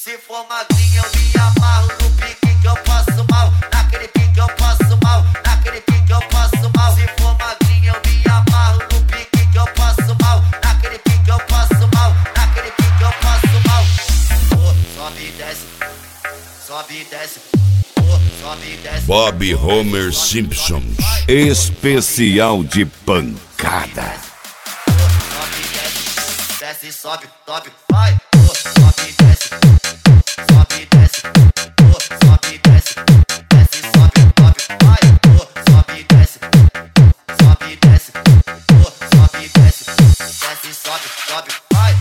Se for magrinha eu me amarro no pique que eu passo mal. Naquele pique eu passo mal, naquele pique eu passo mal. Se for magrinha eu me amarro no pique que eu passo mal. Naquele pique eu passo mal, naquele pique eu passo mal. Oh, sobe e desce, sobe e desce. Oh, sobe e desce. Bob Homer Simpson, especial de pancada. Sobe e desce, desce, sobe, sobe, vai. Sobe e desce, sobe e desce, sobe e desce, desce, sobe, sobe, vai. Sobe e desce, sobe e desce, sobe e desce, desce, sobe, sobe, vai.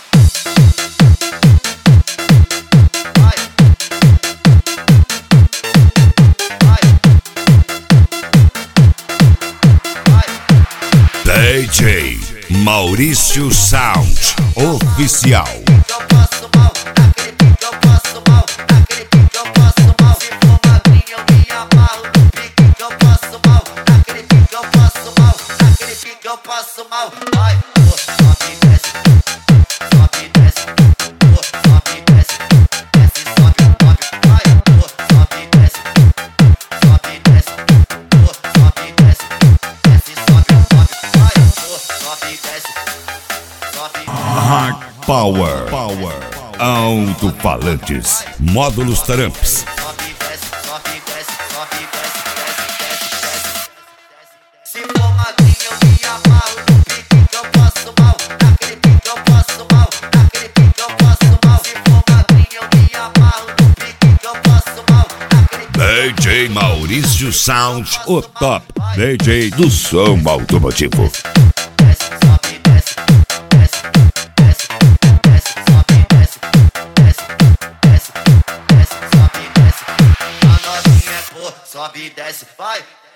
DJ Maurício Sound Oficial. Eu passo mal, naquele pique eu passo mal, naquele pique eu passo mal. Se for magrinha eu me amarro no pique que eu passo mal, naquele pique eu passo mal, naquele pique eu passo mal. Vai, sobe e desce, sobe e desce, sobe e desce, desce, sobe, sobe, vai, sobe e desce, sobe e desce, sobe e desce, desce, sobe, sobe, vai, sobe e desce, sobe e desce. Hard Power, alto-falantes, módulos Tramps. Sobe e desce, sobe e desce, sobe e desce, desce, desce, desce. Se for magrinha eu me amarro no pique que eu passo mal, naquele pique eu passo mal, naquele pique eu passo mal. Se for magrinha eu me amarro no pique que eu passo mal, naquele pique. DJ Maurício Sound, o top DJ do som automotivo. Desce, sobe e desce, desce, desce, desce, sobe e desce, desce, desce, desce, sobe e desce. A novinha é pô, sobe e desce, vai.